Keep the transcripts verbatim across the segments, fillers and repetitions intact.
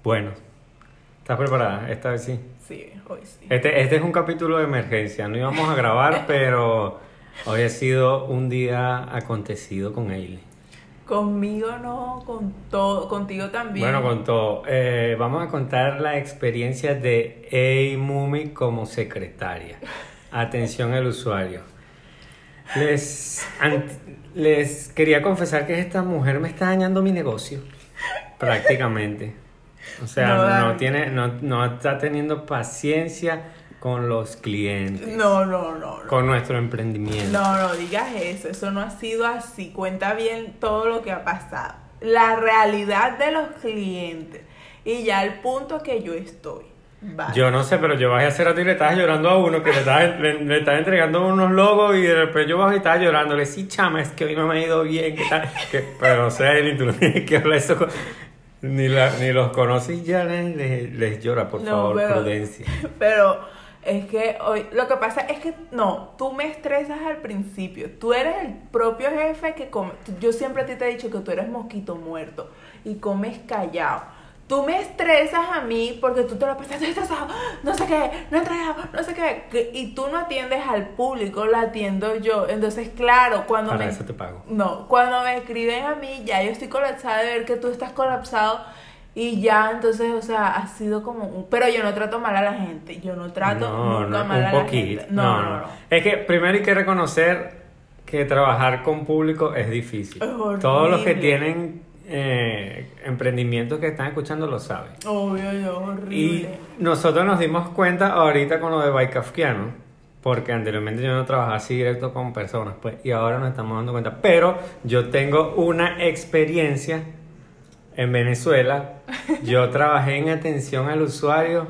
Bueno, ¿estás preparada? Esta vez sí. Sí, hoy sí. Este, este es un capítulo de emergencia. No íbamos a grabar, pero hoy ha sido un día acontecido con Eileen. Conmigo no, con todo, contigo también. Bueno, con todo. Eh, vamos a contar la experiencia de A-Mumi como secretaria. Atención al usuario. Les, ant- les quería confesar que esta mujer me está dañando mi negocio. Prácticamente. O sea, No, no, David. tiene, no, no está teniendo paciencia con los clientes. No, no, no, no. Con nuestro emprendimiento. No, no digas eso, eso no ha sido así. Cuenta bien todo lo que ha pasado. La realidad de los clientes. Y ya el punto que yo estoy. Vale. Yo no sé, pero yo bajé hace rato y le estaba llorando a uno que le estaba, le, le estaba entregando unos logos y de repente yo bajé y estaba llorando. Le dije, sí, chama, es que hoy no me ha ido bien. ¿Qué tal? Que, pero no sé, ni tú no tienes que hablar eso con- ni, la, ni los conoces y ya les, les, les llora, por No, favor, pero- prudencia. Pero es que hoy, lo que pasa es que no, tú me estresas al principio. Tú eres el propio jefe que come. Yo siempre a ti te he dicho que tú eres mosquito muerto y comes callado. Tú me estresas a mí porque tú te lo pasas estresado, no sé qué, no he entregado, no sé qué, que- y tú no atiendes al público, la atiendo yo. Entonces, claro, cuando Para me eso te pago. no, cuando me escriben a mí, ya yo estoy colapsada de ver que tú estás colapsado y ya, entonces, o sea, ha sido como un... Pero yo no trato mal a la gente, yo no trato No, nunca no, mal un a la poquito. gente. No, no, no. Es que primero hay que reconocer que trabajar con público es difícil. Es horrible. Todos los que tienen eh, emprendimientos que están escuchando lo saben. Obvio, yo, horrible. Y nosotros nos dimos cuenta ahorita con lo de By Kafkiano, porque anteriormente yo no trabajaba así directo con personas, pues, y ahora nos estamos dando cuenta. Pero yo tengo una experiencia en Venezuela. Yo trabajé en atención al usuario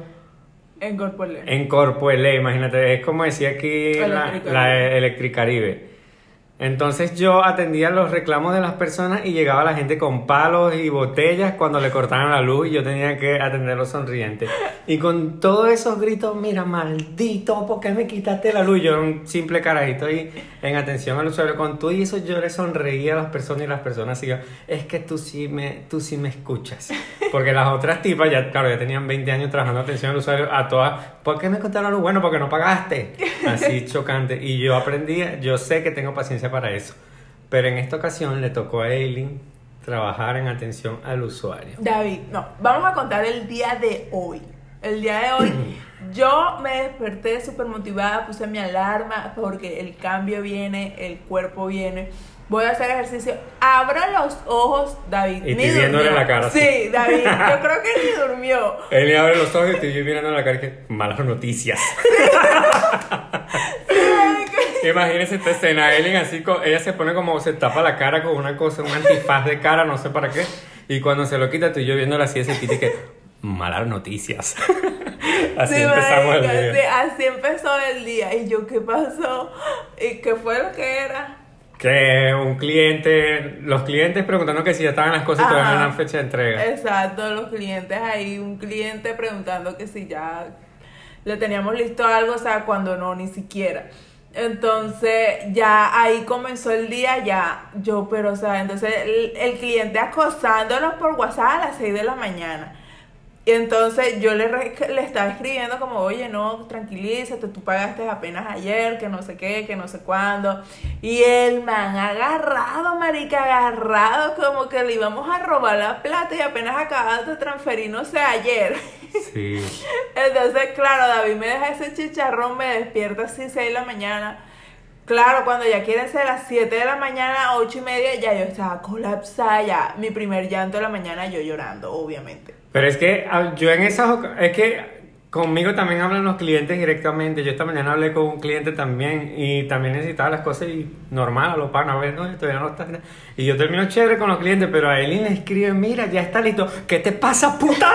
En Corpolé. en Corpoelé, imagínate, es como decía aquí la, Electricaribe. la Electricaribe. Entonces yo atendía los reclamos de las personas y llegaba la gente con palos y botellas cuando le cortaban la luz y yo tenía que atenderlos sonrientes. Y con todos esos gritos, mira, maldito, ¿por qué me quitaste la luz? Yo era un simple carajito ahí en atención al usuario. Con todo y eso yo le sonreía a las personas y las personas así, es que tú sí me, tú sí me escuchas. Porque las otras tipas, ya claro, ya tenían veinte años trabajando atención al usuario, a todas, ¿por qué me cortaron la luz? Bueno, porque no pagaste. Así chocante. Y yo aprendí, yo sé que tengo paciencia para eso. Pero en esta ocasión le tocó a Eileen trabajar en atención al usuario. David, no, vamos a contar el día de hoy. El día de hoy yo me desperté súper motivada, puse mi alarma porque el cambio viene, el cuerpo viene. Voy a hacer ejercicio. Abro los ojos, David. Y ni estoy viéndole durmió. la cara, Sí, sí. David, yo creo que ni durmió. Eileen abre los ojos y estoy mirando la cara y que malas noticias. Imagínense esta escena, Eileen así, co- ella se pone como, se tapa la cara con una cosa, un antifaz de cara, no sé para qué, y cuando se lo quita, tú y yo viéndola así de cerquita y que, malas noticias. Así Sí, empezamos marica, el sí, día. así empezó el día. Y yo, ¿qué pasó? ¿Y qué fue lo que era? Que un cliente, los clientes preguntando que si ya estaban las cosas y todavía no Ajá. eran fecha de entrega. Exacto, los clientes ahí, un cliente preguntando que si ya le teníamos listo algo, o sea, cuando no, ni siquiera. Entonces, ya ahí comenzó el día, ya yo, pero, o sea, entonces el, el cliente acosándonos por WhatsApp a las seis de la mañana. Y entonces yo le, re- le estaba escribiendo como, oye, no, tranquilízate, tú pagaste apenas ayer, que no sé qué, que no sé cuándo. Y el man agarrado, marica, agarrado, como que le íbamos a robar la plata y apenas acabas de transferir, no sé, ayer. Sí. Entonces, claro, David me deja ese chicharrón, me despierta así seis de la mañana. Claro, cuando ya quieren ser las siete de la mañana, ocho y media, ya yo estaba colapsada, ya mi primer llanto de la mañana, yo llorando, obviamente. Pero es que ah, yo en esas oca- es que conmigo también hablan los clientes directamente. Yo esta mañana hablé con un cliente también y también necesitaba las cosas y normal, a los panos, a ver, no, todavía no está. Y yo termino chévere con los clientes, pero a Eileen le escribe, mira, ya está listo. ¿Qué te pasa, puta?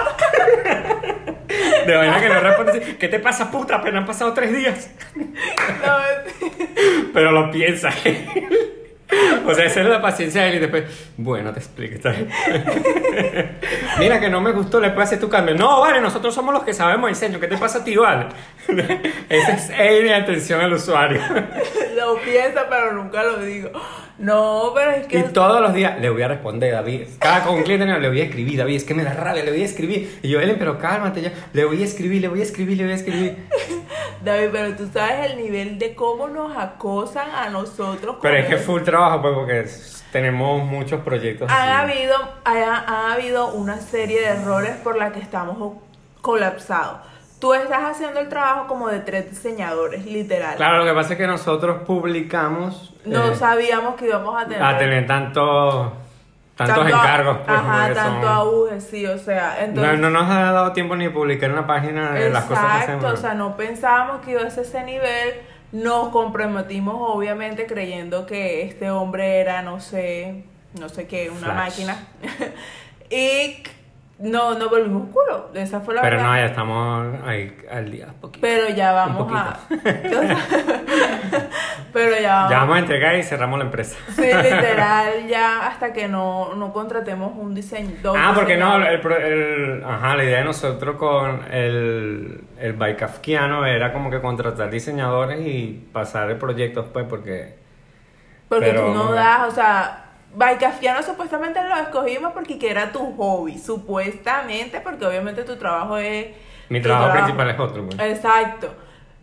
De vaina que le responde así, ¿qué te pasa, puta? Apenas han pasado tres días. No, Pero lo piensa. O sea, esa es la paciencia de él y después, bueno, te explico. Está bien. Mira que no me gustó, le puedes hacer tu cambio. No, vale, nosotros somos los que sabemos diseño. ¿Qué te pasa a ti, vale? Esa es él de atención al usuario. lo piensa, pero nunca lo digo. No, pero es que... Y todos los días le voy a responder, David. Cada con un cliente no, le voy a escribir, David, es que me da rabia, le voy a escribir. Y yo, Ellen, pero cálmate ya. Le voy a escribir, le voy a escribir, le voy a escribir. David, pero tú sabes el nivel de cómo nos acosan a nosotros. Pero es que eso. full trabajo, pues, porque tenemos muchos proyectos. Han así. habido, ha, ha habido una serie de errores por la que estamos colapsados. Tú estás haciendo el trabajo como de tres diseñadores, literal. Claro, lo que pasa es que nosotros publicamos... No eh, sabíamos que íbamos a tener... a tener tanto, tantos tanto a- encargos. Pues, Ajá, porque tanto son- auge, sí, o sea, entonces... No, no nos ha dado tiempo ni publicar una página de las cosas que hacemos. Exacto, o sea, no pensábamos que iba a ser ese nivel. Nos comprometimos, obviamente, creyendo que este hombre era, no sé, no sé qué, una Flash. máquina. Y no, no volvimos culo. Esa fue la Pero verdad. no, ya estamos ahí al día. Poquito. Pero ya vamos Un a. Pero ya vamos. Ya vamos a entregar y cerramos la empresa. Sí, literal, ya hasta que no, no contratemos un diseño. dos Ah, porque no, diseñadores. el, pro- el- ajá, la idea de nosotros con el, el By Kafkiano era como que contratar diseñadores y pasar el proyecto pues porque... Porque pero- tú no das, o sea, Baicafiano supuestamente lo escogimos porque que era tu hobby, supuestamente, porque obviamente tu trabajo es... Mi tu trabajo principal es otro, pues. Exacto.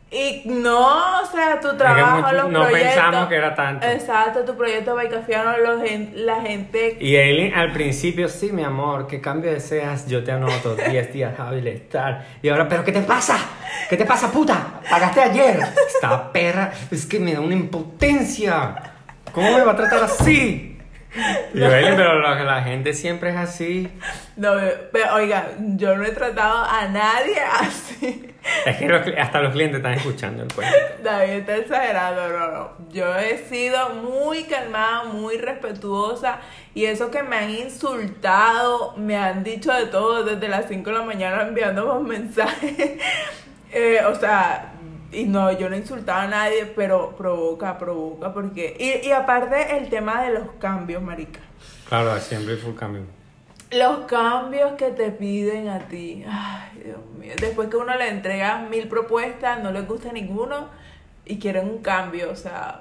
Y no, o sea, tu trabajo, mucho- los no proyectos... pensamos que era tanto. Exacto, tu proyecto Baicafiano, los gen- la gente... Y él al principio, sí, mi amor, ¿qué cambio deseas? Yo te anoto diez días hábiles, tal. Y ahora, ¿pero qué te pasa? ¿Qué te pasa, puta? Pagaste ayer. Esta perra, es que me da una impotencia. ¿Cómo me va a tratar así? Y yo, "Eli, pero la, la gente siempre es así. No, pero, oiga, yo no he tratado a nadie así. Es que los cli- hasta los clientes están escuchando el cuento. David está exagerando, no, no. Yo he sido muy calmada, muy respetuosa. Y eso que me han insultado, me han dicho de todo desde las cinco de la mañana enviándome mensajes. Eh, o sea, y no, yo no insultaba a nadie, pero provoca, provoca, porque... Y, y aparte el tema de los cambios, marica. Claro, siempre hay full cambio. Los cambios que te piden a ti. Ay, Dios mío. Después que uno le entrega mil propuestas, no les gusta ninguno y quieren un cambio, o sea...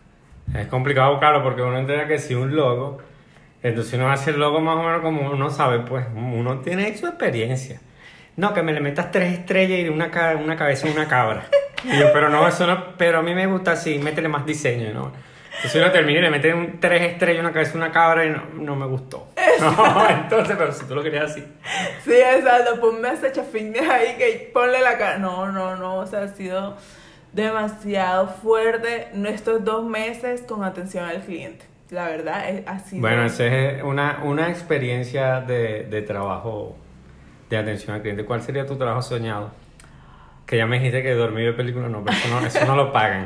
Es complicado buscarlo porque uno entiende que si un logo, entonces uno hace el logo más o menos como uno sabe, pues uno tiene su experiencia. No, que me le metas tres estrellas y una, ca- una cabeza en una cabra. Y yo, pero no, eso no, pero a mí me gusta así, métele más diseño, ¿no? Entonces uno termina y le mete un tres estrellas, una cabeza, una cabra y no, no me gustó. No, entonces, pero si tú lo querías así. Sí, exacto, ponme a ese chafines ahí que ponle la cara. No, no, no, o sea, ha sido demasiado fuerte estos dos meses con atención al cliente. La verdad, es, ha sido... Bueno, esa es una, una experiencia de, de trabajo de atención al cliente. ¿Cuál sería tu trabajo soñado? Que ya me dijiste que dormir y ver películas no, pero eso no, eso no lo pagan.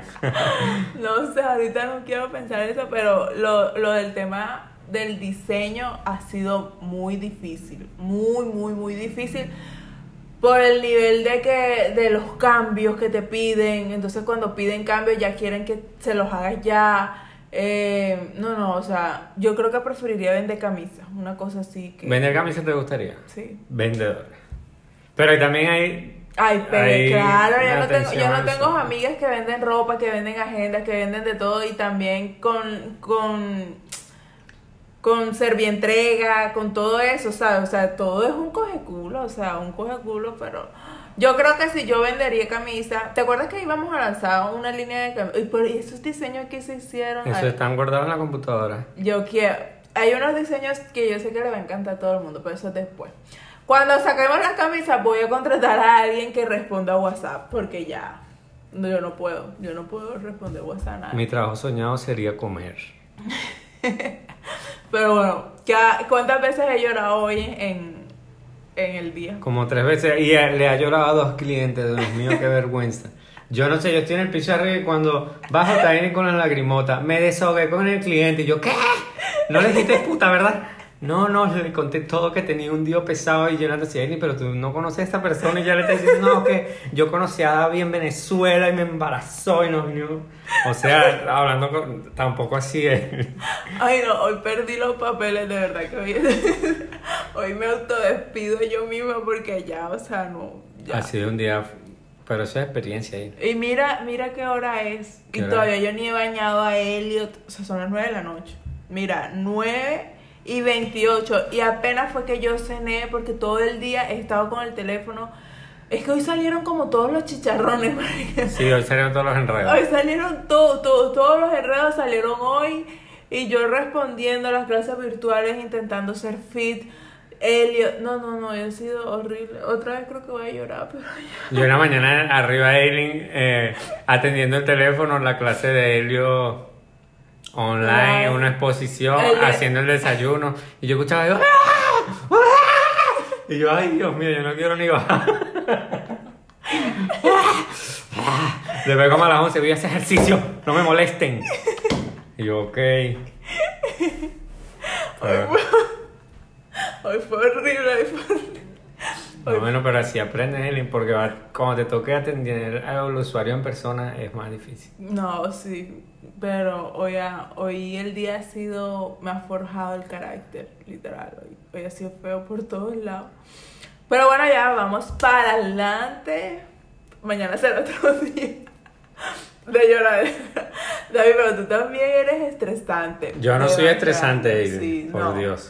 No sé, ahorita no quiero pensar eso, pero lo, lo del tema del diseño ha sido muy difícil, muy, muy, muy difícil por el nivel de que de los cambios que te piden. Entonces cuando piden cambios ya quieren que se los hagas ya. Eh, no, no, o sea, yo creo que preferiría vender camisas, una cosa así que... ¿Vender camisas te gustaría? Sí. Vendedor. Pero ahí también hay... Ay, pero hay claro, yo una no tengo, yo atención no al tengo usuario. amigas que venden ropa, que venden agendas, que venden de todo y también con, con, con servientrega, con todo eso, ¿sabes? O sea, todo es un coge culo, o sea, un coge culo, pero yo creo que si yo vendería camisa, ¿te acuerdas que íbamos a lanzar una línea de camisas? Y por esos diseños que se hicieron, Eso ay, están guardados en la computadora. yo quiero, hay unos diseños que yo sé que le va a encantar a todo el mundo, pero eso es después. Cuando saquemos las camisas voy a contratar a alguien que responda a WhatsApp, porque ya, no, yo no puedo, yo no puedo responder WhatsApp a nadie. Mi trabajo soñado sería comer. Pero bueno, ¿qué- ¿cuántas veces he llorado hoy en, en el día? Como tres veces. Y eh, le ha llorado a dos clientes. Dios mío, qué vergüenza. Yo no sé, yo estoy en el piso de arriba y cuando bajo también con la lagrimota. Me desahogué con el cliente y yo, ¿qué? No le dijiste puta, ¿verdad? No, no, le conté todo que tenía un día pesado y yo le decía, "Eni, pero tú no conoces a esta persona", y ya le está diciendo, no, que yo conocí a David en Venezuela y me embarazó y nos vino. O sea, hablando con, tampoco así es. Ay no, hoy perdí los papeles, de verdad que hoy, hoy me autodespido yo misma porque ya, o sea, no, ya. Ha sido un día Pero eso es experiencia ahí. Y mira, mira qué hora es. ¿Qué Y hora todavía es? yo ni he bañado a Elliot. O sea, son las nueve de la noche. Mira, nueve y veintiocho. Y apenas fue que yo cené porque todo el día he estado con el teléfono. Es que hoy salieron como todos los chicharrones, marica. Sí, hoy salieron todos los enredos. Hoy salieron todos, todos, todos los enredos salieron hoy. Y yo respondiendo a las clases virtuales, intentando ser fit. Elliot, no, no, no, ha sido horrible. Otra vez creo que voy a llorar, pero ya. Yo en la mañana arriba de Eileen, eh, atendiendo el teléfono, la clase de Helio online, Ay. una exposición, El de- haciendo el desayuno. Y yo escuchaba, yo, ¡ah! ¡Ah! Y yo, ay, Dios mío, yo no quiero ni bajar. Después como a las once voy a hacer ejercicio, no me molesten. Y yo, ok. Pero, Hoy fue horrible, hoy fue horrible. no, bueno, pero así aprendes, Eileen, porque va- cuando te toque atender al usuario en persona es más difícil. No, sí, pero hoy, ha- hoy el día ha sido, me ha forjado el carácter, literal. Hoy, hoy ha sido feo por todos lados. Pero bueno, ya vamos para adelante. Mañana será otro día de llorar. David, pero tú también eres estresante. Yo no De soy verdad. estresante, Eileen, Sí, por no. Dios.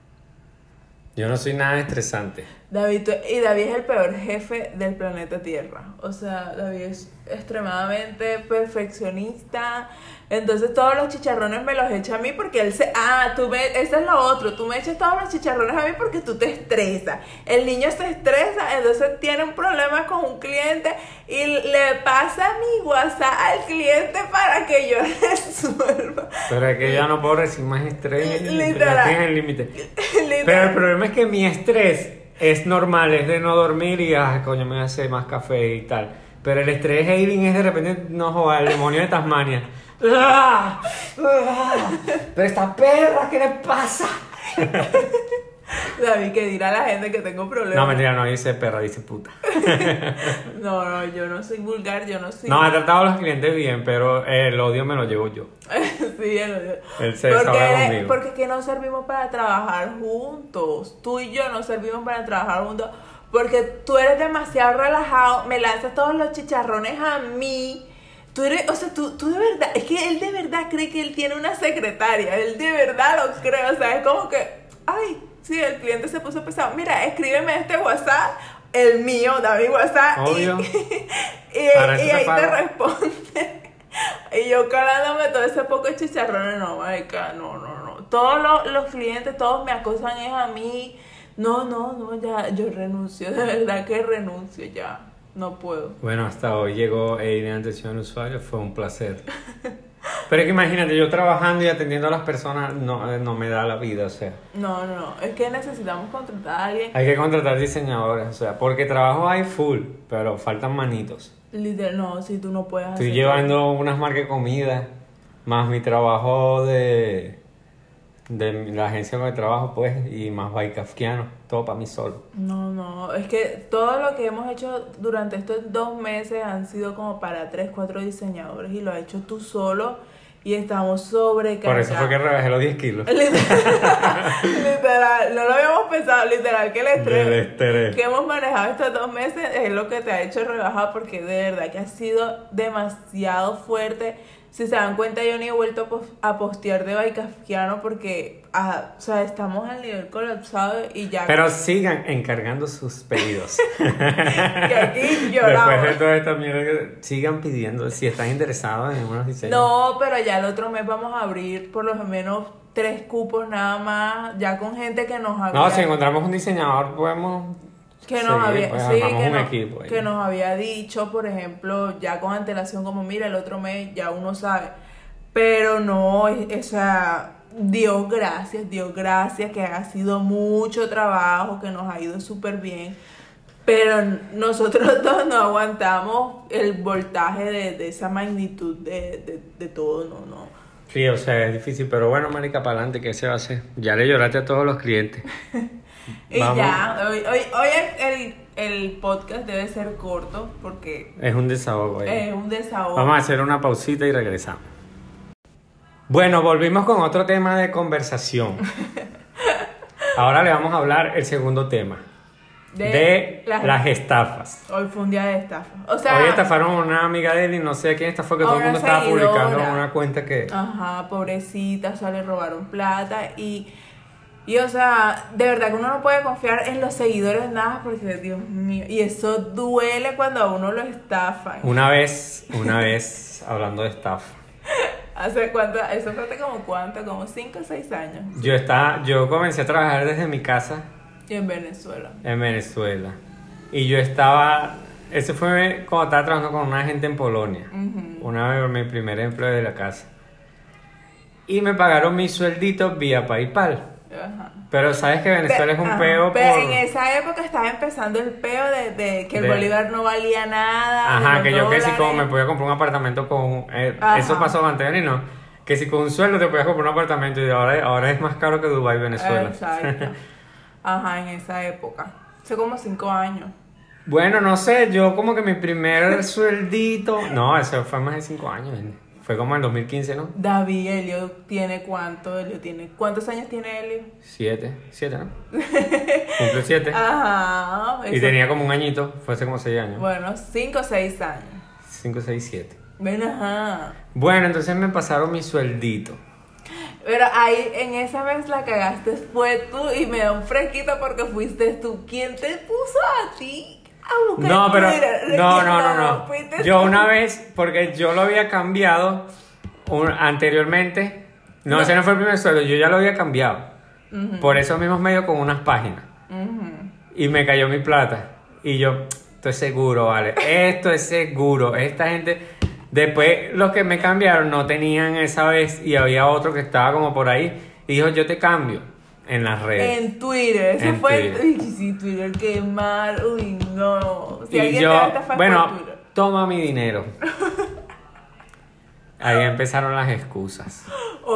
Yo no soy nada estresante. David, tú- y David es el peor jefe del planeta Tierra. O sea, David es extremadamente perfeccionista. Entonces todos los chicharrones me los echa a mí porque él se... Ah, tú me... Eso es lo otro. Tú me echas todos los chicharrones a mí porque tú te estresas. El niño se estresa, entonces tiene un problema con un cliente y le pasa mi WhatsApp al cliente para que yo resuelva. Pero es que ya no puedo recibir más estrés. Literal. Ya estoy en el límite. Literal. Pero el problema es que mi estrés es normal, es de no dormir y, ah, coño, me voy a hacer más café y tal. Pero el estrés, Eileen, es de repente, no joda, el demonio de Tasmania. ¡Ah! ¡Ah! Pero esta perra, ¿qué le pasa? David, que dirá la gente que tengo problemas. No, mentira, no dice perra, dice puta. No, no, yo no soy vulgar, yo no soy... No, he tratado a los clientes bien, pero el odio me lo llevo yo. Sí, él odia. Él se desahoga porque, conmigo. porque que no servimos para trabajar juntos. Tú y yo no servimos para trabajar juntos. Porque tú eres demasiado relajado, me lanzas todos los chicharrones a mí. Tú eres, o sea, tú, tú de verdad, es que él de verdad cree que él tiene una secretaria. Él de verdad lo cree, o sea, es como que, ay, sí, el cliente se puso pesado. Mira, escríbeme este WhatsApp, el mío, David WhatsApp. Obvio. Y, y, Para eso y te ahí te pago. responde. Y yo calándome todo ese poco de chicharrones, no, marica, no, no, no. Todos los, los clientes, todos me acosan es a mí. No, no, no, ya, yo renuncio, de verdad que renuncio ya. No puedo. Bueno, hasta hoy llegó Eileen atención al usuario, fue un placer. Pero es que imagínate, yo trabajando y atendiendo a las personas no, no me da la vida, o sea. No, no, no, es que necesitamos contratar a alguien. Hay que contratar diseñadores, o sea, porque trabajo hay full, pero faltan manitos. Literal, no, si tú no puedes Estoy hacer llevando unas marcas de comida, más mi trabajo de, de la agencia con el trabajo, pues, y más by Kafkiano, todo para mí solo. No, no, es que todo lo que hemos hecho durante estos dos meses han sido como para tres, cuatro diseñadores y lo has hecho tú solo y estamos sobrecargados. Por eso fue que rebajé los diez kilos. Literal, literal, no lo habíamos pensado, literal, que el estrés Del estrés. que hemos manejado estos dos meses es lo que te ha hecho rebajar porque de verdad que ha sido demasiado fuerte. Si se dan cuenta, yo ni he vuelto a, pos- a postear de Baikafkiano porque, ah, o sea, estamos al nivel colapsado y ya Pero sigan encargando sus pedidos. que aquí lloramos. Después de toda esta mierda, que sigan pidiendo si están interesados en unos diseños. No, pero ya el otro mes vamos a abrir por lo menos tres cupos nada más, ya con gente que nos había... No, si encontramos un diseñador, podemos. que nos seguir, había, pues, sí, armamos que, un no- equipo ahí. que nos había dicho, por ejemplo, ya con antelación, como mira, el otro mes ya uno sabe. Pero no, es- o sea, Dios gracias, Dios gracias, que ha sido mucho trabajo, que nos ha ido súper bien. Pero nosotros dos no aguantamos el voltaje de, de esa magnitud de, de, de todo, no, no. Sí, o sea, es difícil, pero bueno, marica, para adelante, ¿qué se va a hacer? Ya le lloraste a todos los clientes. Y Vamos. ya, hoy, hoy, hoy el, el podcast debe ser corto porque Es un desahogo ahí. es un desahogo. Vamos a hacer una pausita y regresamos. Bueno, volvimos con otro tema de conversación. Ahora le vamos a hablar el segundo tema. de, de las, las estafas. Hoy fue un día de estafa. O sea, hoy estafaron a una amiga de él y no sé a quién estafó, que todo el mundo estaba seguidora. publicando en una cuenta que... Ajá, pobrecita, o sea, le robaron plata y... Y o sea, de verdad que uno no puede confiar en los seguidores nada porque, Dios mío, y eso duele cuando a uno lo estafan. Una vez, una vez, hablando de estafa. ¿Hace cuánto? Eso fue hace como cuánto, como cinco o seis años. Yo estaba, yo comencé a trabajar desde mi casa. Y en Venezuela. En Venezuela. Y yo estaba, eso fue cuando estaba trabajando con una gente en Polonia. Uh-huh. Una vez mi primer empleo de la casa. Y me pagaron mi sueldito vía PayPal. Ajá. Pero sabes que Venezuela es un ajá, peo pero por... en esa época estaba empezando el peo de, de que el de... bolívar no valía nada. Ajá, que yo que si como me podía comprar un apartamento con... Eh, eso pasó antes, ¿no? No, que si con un sueldo te podías comprar un apartamento y ahora, ahora es más caro que Dubái, Venezuela. Exacto. Ajá, en esa época. Hace como cinco años. Bueno, no sé, yo como que mi primer sueldito... No, eso fue más de cinco años, ¿eh? Fue como en dos mil quince, ¿no? David, Elio tiene cuánto, Elio tiene... ¿Cuántos años tiene Elio? Siete, siete, ¿no? Cumple siete. Ajá. Y tenía como un añito, fue hace como seis años. Bueno, cinco o seis años. Cinco, seis, siete. Bueno, ajá. Bueno, entonces me pasaron mi sueldito. Pero ahí, en esa vez la cagaste fue tú y me da un fresquito porque fuiste tú. ¿Quién te puso a ti? No, pero no, no, no, no. Yo una vez, porque yo lo había cambiado un, anteriormente. No, no, ese no fue el primer sueldo, yo ya lo había cambiado. Uh-huh. Por esos mismos medios con unas páginas. Uh-huh. Y me cayó mi plata. Y yo, esto es seguro, vale. Esto es seguro. Esta gente. Después, los que me cambiaron no tenían esa vez. Y había otro que estaba como por ahí. Y dijo, yo te cambio. En las redes. En Twitter. Eso en fue. Twitter. Uy, sí, Twitter, qué mal. Uy, no. Si y yo, bueno, toma mi dinero. Ahí empezaron las excusas.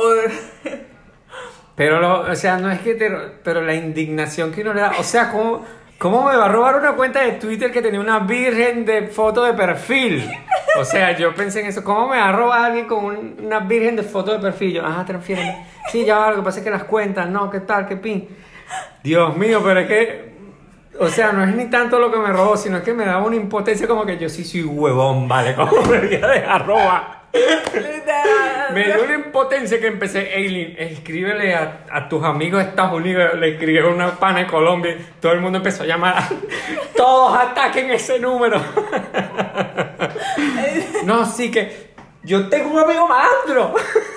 Pero, lo, o sea, no es que te. Pero la indignación que uno le da. O sea, ¿cómo, cómo me va a robar una cuenta de Twitter que tenía una virgen de foto de perfil? O sea, yo pensé en eso. ¿Cómo me va a robar alguien con un, una virgen de foto de perfil? Yo, ajá, transfiéreme. Sí, ya, lo que pasa es que las cuentas, no, ¿qué tal? ¿Qué pin? Dios mío, pero es que... O sea, no es ni tanto lo que me robó, sino que me daba una impotencia como que yo sí soy huevón, ¿vale? ¿Cómo me voy a dejar robar? Me dio una impotencia que empecé, Eileen, escríbele a, a tus amigos de Estados Unidos, le escribí una pana en Colombia, todo el mundo empezó a llamar, todos ataquen ese número. No, sí que yo tengo un amigo malandro.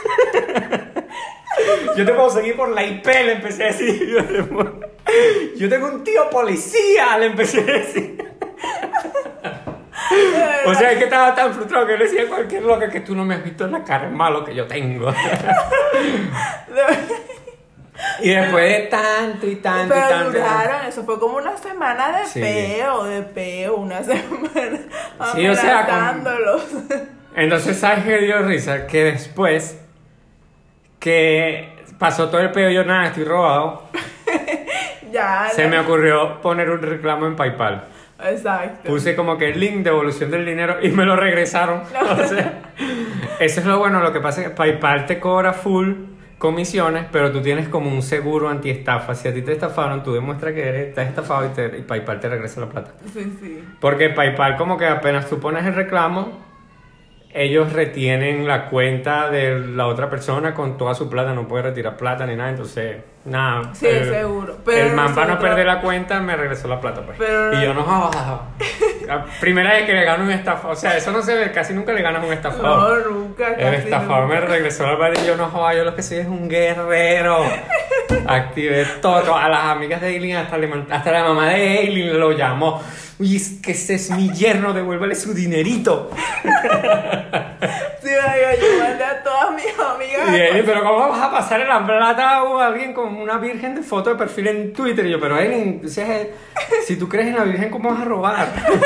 Yo te puedo seguir por la I P, le empecé a decir. Yo tengo un tío policía, le empecé a decir. O sea, es que estaba tan frustrado que le decía a cualquier loca que tú no me has visto en la cara, es malo que yo tengo. Y después de tanto y tanto pero y tanto. Duraron, eso fue como una semana de sí. peo, de peo, una semana. Sí, o sea, con... Entonces, ¿sabes qué dio risa? Que después que pasó todo el peo, yo nada, estoy robado. Ya. Se no. me ocurrió poner un reclamo en PayPal. Exacto. Puse como que el link de devolución del dinero y me lo regresaron. No. O sea, eso es lo bueno. Lo que pasa es que PayPal te cobra full comisiones, pero tú tienes como un seguro anti-estafa. Si a ti te estafaron, tú demuestras que eres, estás estafado y, te, y PayPal te regresa la plata. Sí, sí. Porque PayPal como que apenas tú pones el reclamo, ellos retienen la cuenta de la otra persona con toda su plata, no puede retirar plata ni nada, entonces, nada. Sí, el, seguro. Pero el man para no perder la cuenta me regresó la plata, pues. Pero... Y yo no, oh, la primera vez que le gano un estafador, o sea, eso no se ve, casi nunca le ganas un estafador. No, nunca. El estafador nunca. Me regresó la plata y yo no, joda, yo lo que soy es un guerrero. Activé todo, a las amigas de Eileen, hasta, le, hasta la mamá de Eileen lo llamó. Uy, es que ese es mi yerno, devuélvele su dinerito. Sí, oiga, yo mandé a todas mis amigas. Y Eileen, pero ¿cómo vas a pasarle la plata a alguien con una virgen de foto de perfil en Twitter? Y yo, pero Eileen, si tú crees en la virgen, ¿cómo vas a robar?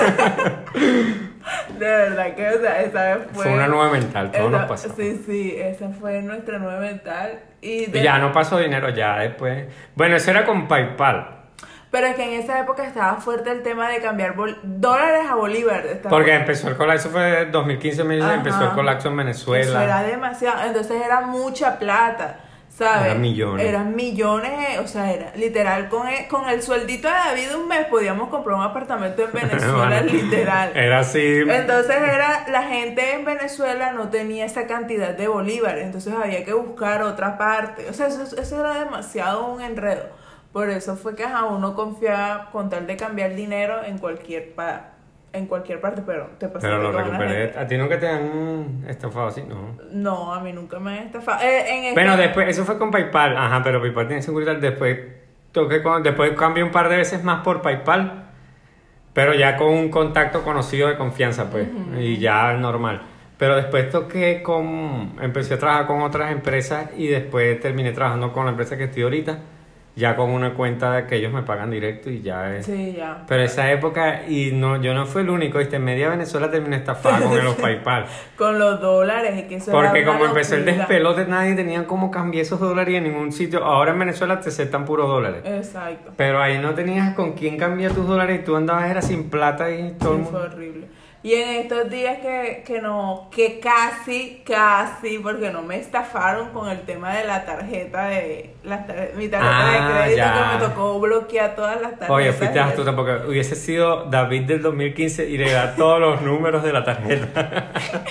De verdad que, o sea, esa vez fue... Fue una nueva mental, todo esa, nos pasó. Sí, sí, esa fue nuestra nueva mental. Y, de... y ya no pasó dinero, ya después... Bueno, eso era con PayPal. Pero es que en esa época estaba fuerte el tema de cambiar bol- dólares a bolívar. Porque empezó el colapso, eso fue dos mil quince, ajá, empezó el colapso en Venezuela. Eso era demasiado, entonces era mucha plata. ¿sabes? Eran millones. Eran millones, o sea, era literal, con el, con el sueldito de David de un mes podíamos comprar un apartamento en Venezuela, Bueno, literal. Era así. Entonces era, la gente en Venezuela no tenía esa cantidad de bolívares, entonces había que buscar otra parte. O sea, eso, eso era demasiado un enredo. Por eso fue que ajá, uno confiaba con tal de cambiar dinero en cualquier pa en cualquier parte, pero te pasaste Pero lo con una recuperé. gente. ¿A ti nunca te han estafado así? No. No, a mí nunca me han estafado. Eh, en esta- Bueno, después, eso fue con PayPal. Ajá, pero PayPal tiene seguridad. Después toqué con, después cambié un par de veces más por PayPal. Pero ya con un contacto conocido de confianza, pues. Uh-huh. Y ya normal. Pero después toqué con. Empecé a trabajar con otras empresas y después terminé trabajando con la empresa que estoy ahorita. Ya con una cuenta que ellos me pagan directo y ya es. Sí, ya. Pero esa época, y no, yo no fui el único, ¿viste? En media Venezuela terminé estafada con los PayPal. Con los dólares, que eso Porque era una como empezó el locura. despelote, nadie tenía cómo cambiar esos dólares y en ningún sitio. Ahora en Venezuela te aceptan puros dólares. Exacto. Pero ahí no tenías con quién cambiar tus dólares y tú andabas era sin plata y todo el Sí, mundo. fue horrible. Y en estos días que, que no, que casi, casi, porque no me estafaron con el tema de la tarjeta de, la tar- mi tarjeta Ah, de crédito, ya. que me tocó bloquear todas las tarjetas. Oye, fuiste y astuta porque hubiese sido David del dos mil quince y le da todos los números de la tarjeta.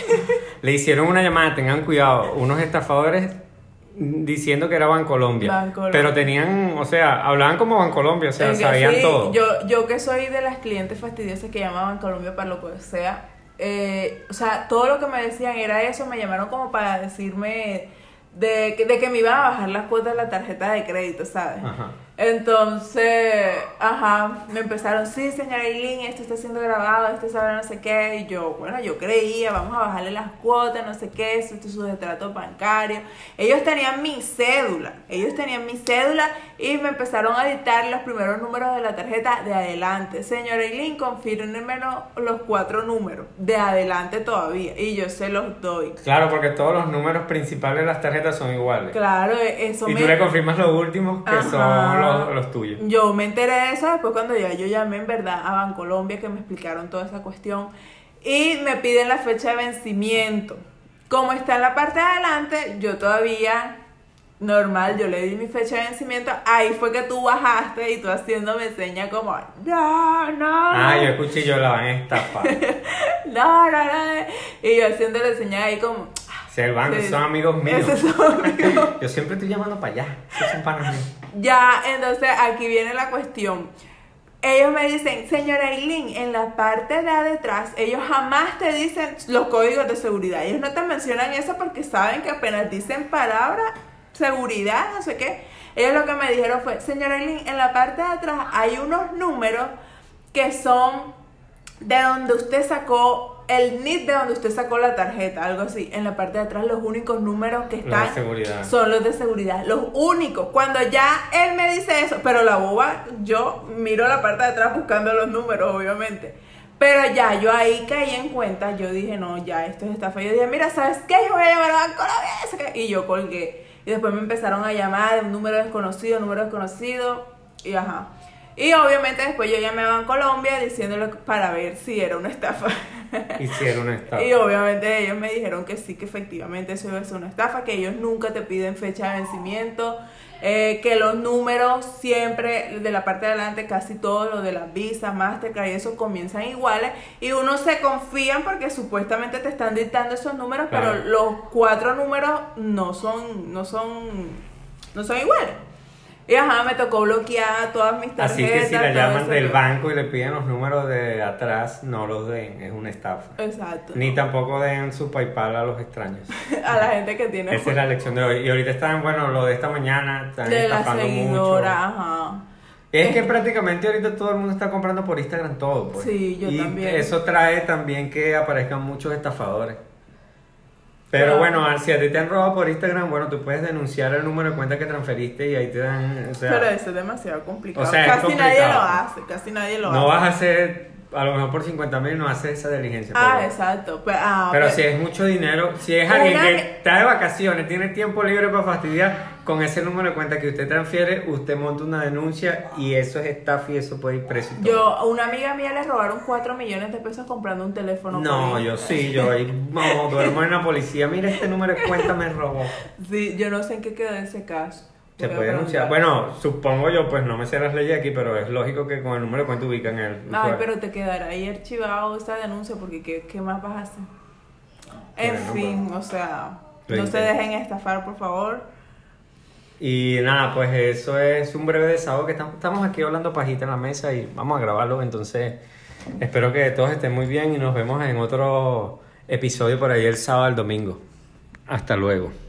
Le hicieron una llamada, tengan cuidado, unos estafadores diciendo que era Bancolombia. Bancolombia. Pero tenían, o sea, hablaban como Bancolombia, o sea, Es que sabían sí, todo. Yo, yo que soy de las clientes fastidiosas que llamaban Colombia para lo que sea, eh, o sea, todo lo que me decían era eso, me llamaron como para decirme de, que- de que me iban a bajar las cuotas de la tarjeta de crédito, ¿sabes? Ajá. Entonces, ajá, me empezaron, sí, señora Eileen, esto está siendo grabado, esto sabe no sé qué, y yo, bueno, yo creía, vamos a bajarle las cuotas, no sé qué, esto es su retrato bancario. Ellos tenían mi cédula, ellos tenían mi cédula y me empezaron a dictar los primeros números de la tarjeta de adelante. Señora Eileen, confírmeme los cuatro números de adelante todavía, y yo se los doy. Claro, porque todos los números principales de las tarjetas son iguales. Claro, eso Y me... tú le confirmas los últimos que Ajá. son los, los tuyos. Yo me enteré de eso después cuando ya yo llamé en verdad a Bancolombia, que me explicaron toda esa cuestión y me piden la fecha de vencimiento. Como está en la parte de adelante, yo todavía normal, yo le di mi fecha de vencimiento. Ahí fue que tú bajaste y tú haciéndome seña como no, no, Ah, yo escuché y yo la van a estafar. no, no, no, y yo haciéndole señas ahí como Si el banco sí, son amigos míos. esos son amigos. Yo siempre estoy llamando para allá. Esos son panas míos. Ya, entonces aquí viene la cuestión. Ellos me dicen, señora Eileen, en la parte de atrás, ellos jamás te dicen los códigos de seguridad. Ellos no te mencionan eso porque saben que apenas dicen palabra, seguridad, no sé qué. Ellos lo que me dijeron fue, señora Eileen, en la parte de atrás hay unos números que son de donde usted sacó el N I T, de donde usted sacó la tarjeta, algo así. En la parte de atrás los únicos números que Los están de seguridad. son los de seguridad, los únicos. Cuando ya él me dice eso, pero la boba, yo miro la parte de atrás buscando los números, obviamente. Pero ya, yo ahí caí en cuenta, yo dije, no, ya, esto es estafa. Yo dije, mira, ¿sabes qué? Yo voy a llamar a Bancolombia. Y yo colgué. Y después me empezaron a llamar de un número desconocido, número desconocido, y ajá. Y obviamente después yo llamé a Bancolombia diciéndole para ver si era una estafa. Hicieron una estafa. Y obviamente ellos me dijeron que sí, que efectivamente eso iba a ser una estafa, que ellos nunca te piden fecha de vencimiento, eh, que los números siempre de la parte de adelante, casi todos los de las Visa, Mastercard y eso comienzan iguales, y uno se confían porque supuestamente te están dictando esos números, Claro. pero los cuatro números no son, no son, no son iguales. Y ajá, me tocó bloquear todas mis tarjetas. Así que si la todo llaman eso. del banco y le piden los números de atrás, no los den, es una estafa. Exacto. Ni tampoco den su PayPal a los extraños. A la gente que tiene Esa es la lección de hoy. Y ahorita están, bueno, lo de esta mañana, están de la estafando seguidora, mucho. ajá. Es que prácticamente ahorita todo el mundo está comprando por Instagram todo, pues. Sí, yo y también. eso trae también que aparezcan muchos estafadores. Pero Claro. bueno, si a ti te han robado por Instagram, bueno, tú puedes denunciar el número de cuenta que transferiste y ahí te dan, o sea, Pero eso es demasiado complicado. o sea, es casi nadie complicado. lo hace, casi nadie lo no hace. vas a ser a lo mejor por cincuenta mil no hace esa diligencia. Ah, pero, exacto. Pero, ah, pero pero- si es mucho dinero, si es Una alguien que mi- está de vacaciones, tiene tiempo libre para fastidiar, con ese número de cuenta que usted transfiere, usted monta una denuncia y eso es estafa y eso puede ir preso y todo. Yo, a una amiga mía le robaron cuatro millones de pesos comprando un teléfono. No, por ahí. yo sí, yo ahí, no, duermo en la policía, mira este número de cuenta me robó. Sí, yo no sé en qué quedó ese caso. Se Voy a puede denunciar. preguntar. Bueno, supongo yo, pues no me sé las leyes aquí, pero es lógico que con el número de cuenta ubican el Ay, usuario. pero te quedará ahí archivado esta denuncia porque ¿qué, qué más vas a hacer? En Bueno, fin, o sea, Lo no se intento. dejen estafar, por favor. Y nada, pues eso es un breve desahogo que estamos, estamos aquí hablando pajita en la mesa y vamos a grabarlo. Entonces, espero que todos estén muy bien y nos vemos en otro episodio por ahí el sábado, el domingo. Hasta luego.